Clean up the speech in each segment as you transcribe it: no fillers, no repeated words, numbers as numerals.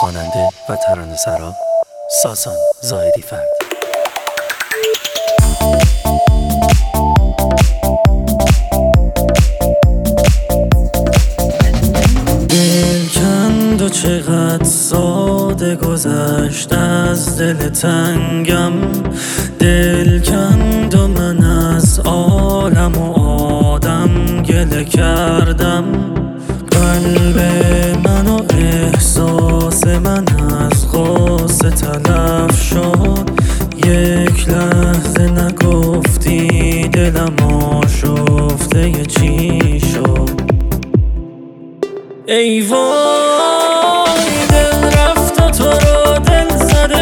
خواننده و ترانه‌سرا ساسان زاهدی فرد. دل کند و چقدر ساده گذشت از دل تنگم، دل کند و من از عالم و آدم گله کردم. قلب من و احساس من از غصه تلف شد، یک لحظه نگفتی دلم آشفته چی شد. ای وای دل رفت و تو رو دل زده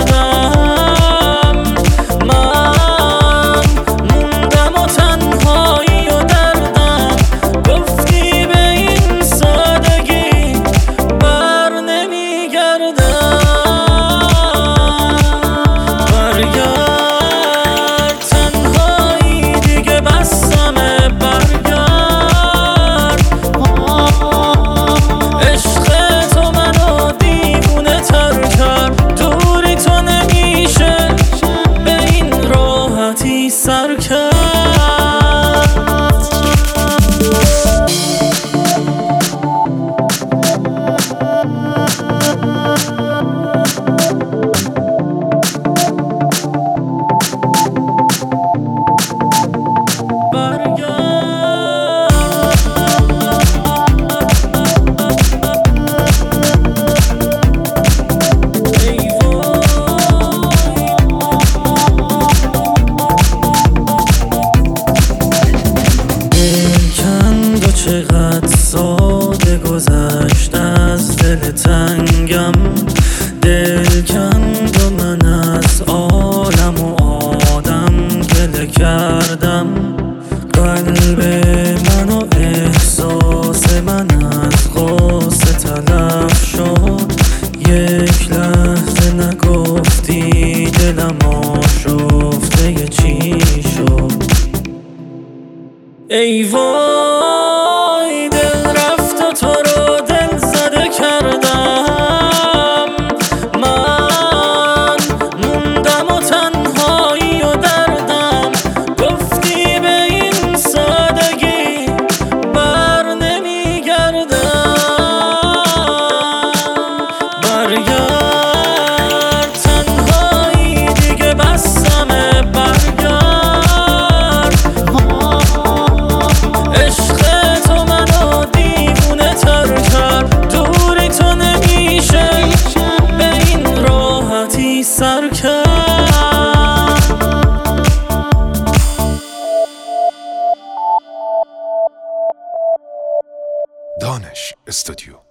کردم، من موندم و تنهایی و دردم. گفتی به این سادگی بر نمیگردم، برگرد تنهایی دیگه بسمه، برگرد. سر کرد چقدر ساده گذشت از دل تنگم، دل کند و من از عالم و آدم گله کردم. قلب من و احساس من از غصه تلف شد، یک لحظه نگفتی دلم آشفته چی شد. ای وای دل رفت و تو رو دل زده کردم، من موندم و تنهایی و دردم. گفتی به این سادگی بر نمیگردم، برگرد تنهایی دیگه بسمه، برگرد. سر کرد دانش استودیو.